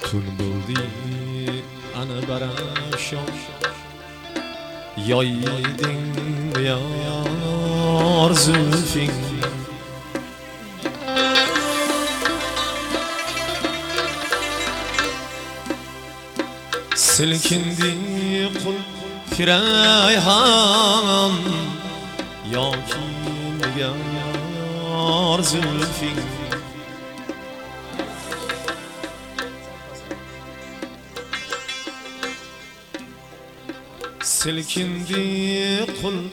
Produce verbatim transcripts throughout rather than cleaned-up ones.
تون بودی انا برشان یایدین بیار زلفین سلکندی قل فرایهان یاکین بیار زلفین سلكندي قل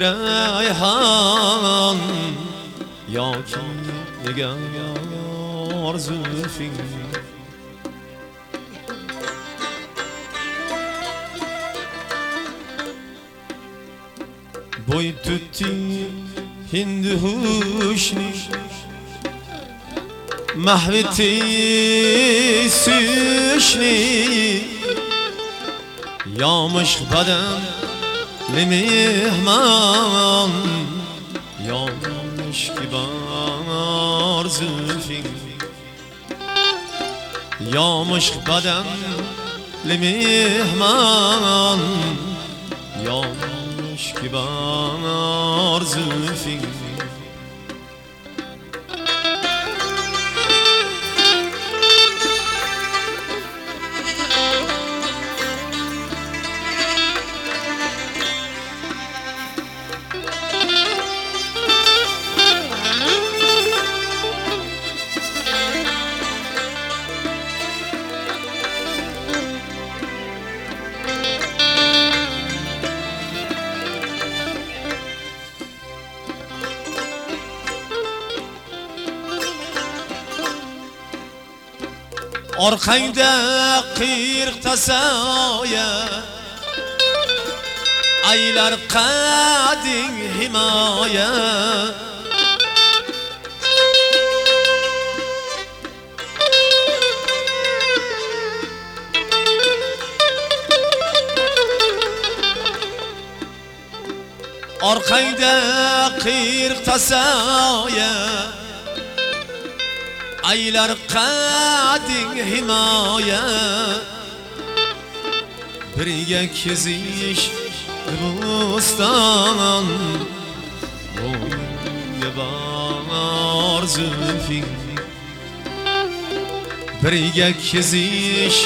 فرایهان یاکی نگار زلفی بوی tutti hindi huşni mahveti süşni Yamış بدن لمهمان Yamış kibar zülfin Yamış بدن لمهمان Yamış kibar zülfin Arkayda qirqta soya aylar qading himoya Arkayda qirqta soya aylar qading himoya birga kezish bo'ston bo'yinga bor zulfing birga kezish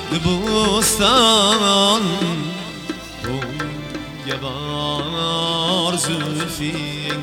bo'ston bo'yinga bor zulfing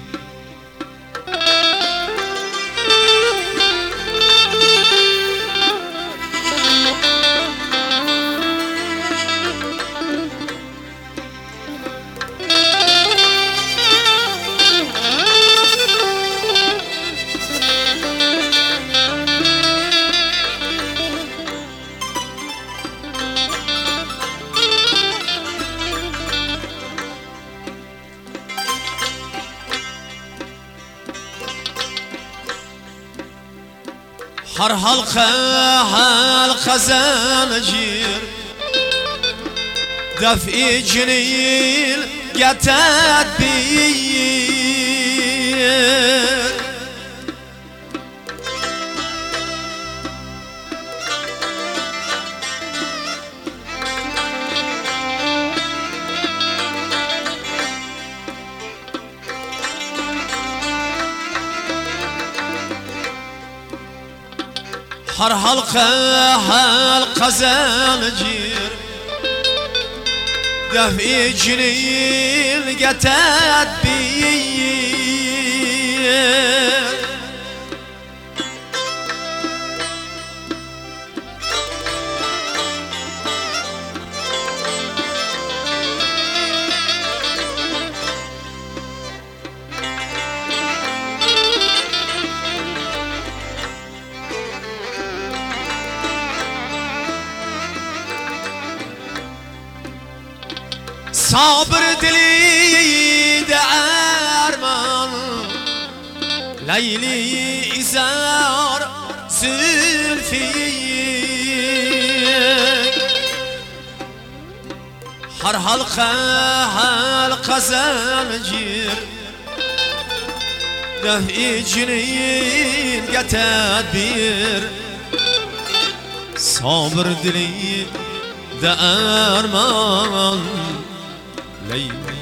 هر حلقه حلقه زنجیر دفع جنیل گتد بیر هر حلقه حلقه زنجیر دفع جنیل گتد بیر صابر دلی درمان لیلی ایزار زلفی هر حلقه حلقه زنجیر دفع جنین گتد بیر صابر دلی درمان لیلی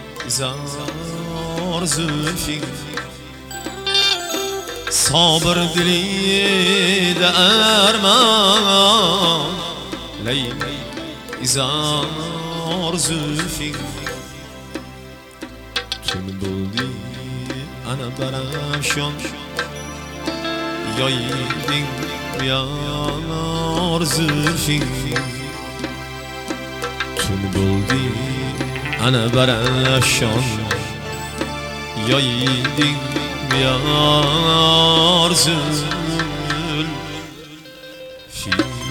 زار زلفی صابر دلی درمان لیلی زار زلفی چون بودی انا برافشان یایدین بیار زلفی چون بودی انا برافشان یایدین بیار زلفی